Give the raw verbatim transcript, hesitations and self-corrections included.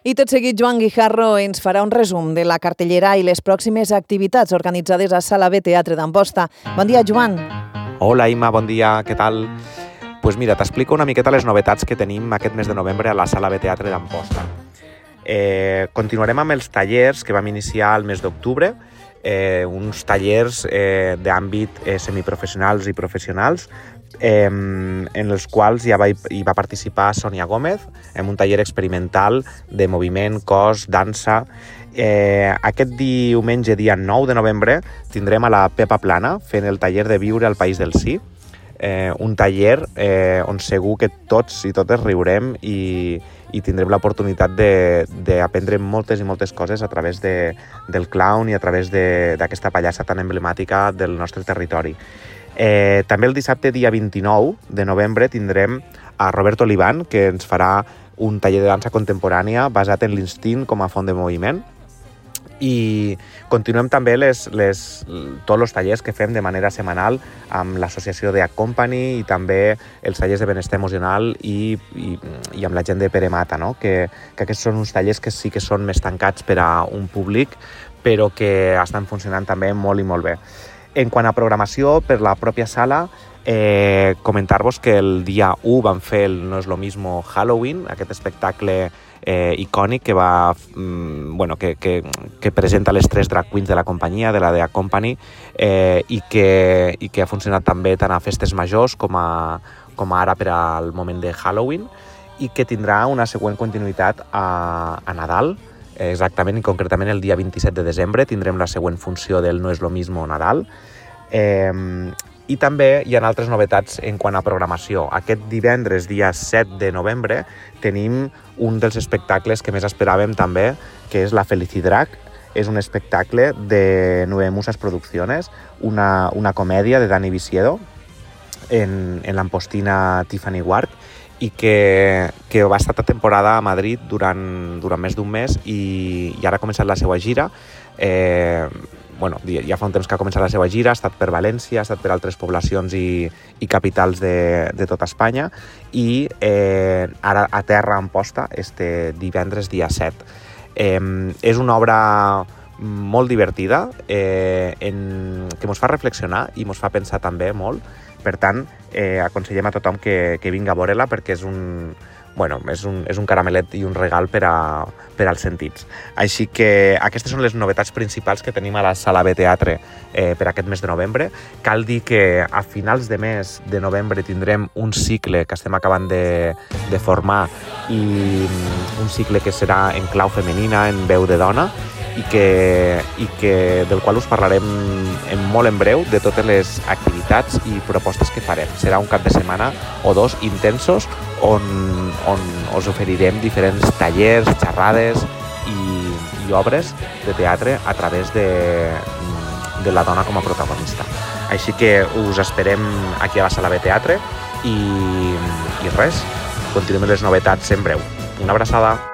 I tot seguit, Joan Guijarro ens farà un resum de la cartellera i les pròximes activitats organitzades a Sala B Teatre d'Amposta. Bon dia, Joan. Hola, Imma, bon dia, què tal? Doncs pues mira, t'explico una miqueta les novetats que tenim aquest mes de novembre a la Sala B Teatre d'Amposta. Eh, continuarem amb els tallers que vam iniciar el mes d'octubre, eh, uns tallers eh, d'àmbit eh, semiprofessionals i professionals, eh, en els quals ja va, hi va participar Sònia Gómez, en un taller experimental de moviment, cos, dansa. Eh, aquest diumenge, dia nou de novembre, tindrem a la Pepa Plana fent el taller de viure al País del Sí, eh, un taller eh, on segur que tots i totes riurem i, i tindrem l'oportunitat d'aprendre moltes i moltes coses a través de, del clown i a través d'aquesta pallassa tan emblemàtica del nostre territori. Eh, també el dissabte, dia vint-i-nou de novembre, tindrem a Roberto Oliván, que ens farà un taller de dansa contemporània basat en l'instint com a font de moviment. I continuem també les, les, tots els tallers que fem de manera setmanal amb l'associació de Accompany i també els tallers de benestar emocional i, i, i amb la gent de Pere Mata, no? que, que aquests són uns tallers que sí que són més tancats per a un públic, però que estan funcionant també molt i molt bé. En quant a programació, per la pròpia sala, eh, comentar-vos que el dia u vam fer el No es lo mismo Halloween, aquest espectacle eh, icònic que va, mm, bueno, que, que, que presenta les tres drag queens de la companyia, de la de Accompany, eh, i, que, i que ha funcionat també tant a festes majors com a, com a ara per al moment de Halloween, i que tindrà una següent continuïtat a, a Nadal. Exactament, i concretament el dia vint-i-set de desembre tindrem la següent funció del No es lo mismo Nadal. Eh, I també hi ha altres novetats en quant a programació. Aquest divendres, dia set de novembre, tenim un dels espectacles que més esperàvem també, que és La Felicidrag. És un espectacle de Nueve Musas Producciones, una, una comèdia de Dani Visiedo en, en l'ampostina Tiffany Ward, i que, que va estar temporada a Madrid durant, durant més d'un mes i, i ara ha començat la seva gira. Eh, bueno, ja fa un temps que ha començat la seva gira, ha estat per València, ha estat per altres poblacions i, i capitals de, de tota Espanya, i eh, ara a terra a Amposta este divendres dia set. Eh, és una obra molt divertida, eh, en, que ens fa reflexionar i ens fa pensar també molt. Per tant, eh, aconsellem a tothom que, que vingui a veure-la perquè és un, bueno, és un, és un caramelet i un regal per, a, per als sentits. Així que aquestes són les novetats principals que tenim a la Sala B Teatre eh, per aquest mes de novembre. Cal dir que a finals de mes de novembre tindrem un cicle que estem acabant de, de formar, i un cicle que serà en clau femenina, en veu de dona, i que, i que del qual us parlarem en molt en breu de totes les activitats i propostes que farem. Serà un cap de setmana o dos intensos on, on us oferirem diferents tallers, xerrades i, i obres de teatre a través de, de la dona com a protagonista. Així que us esperem aquí a la Sala B Teatre i, i res, continuem les novetats en breu. Una abraçada!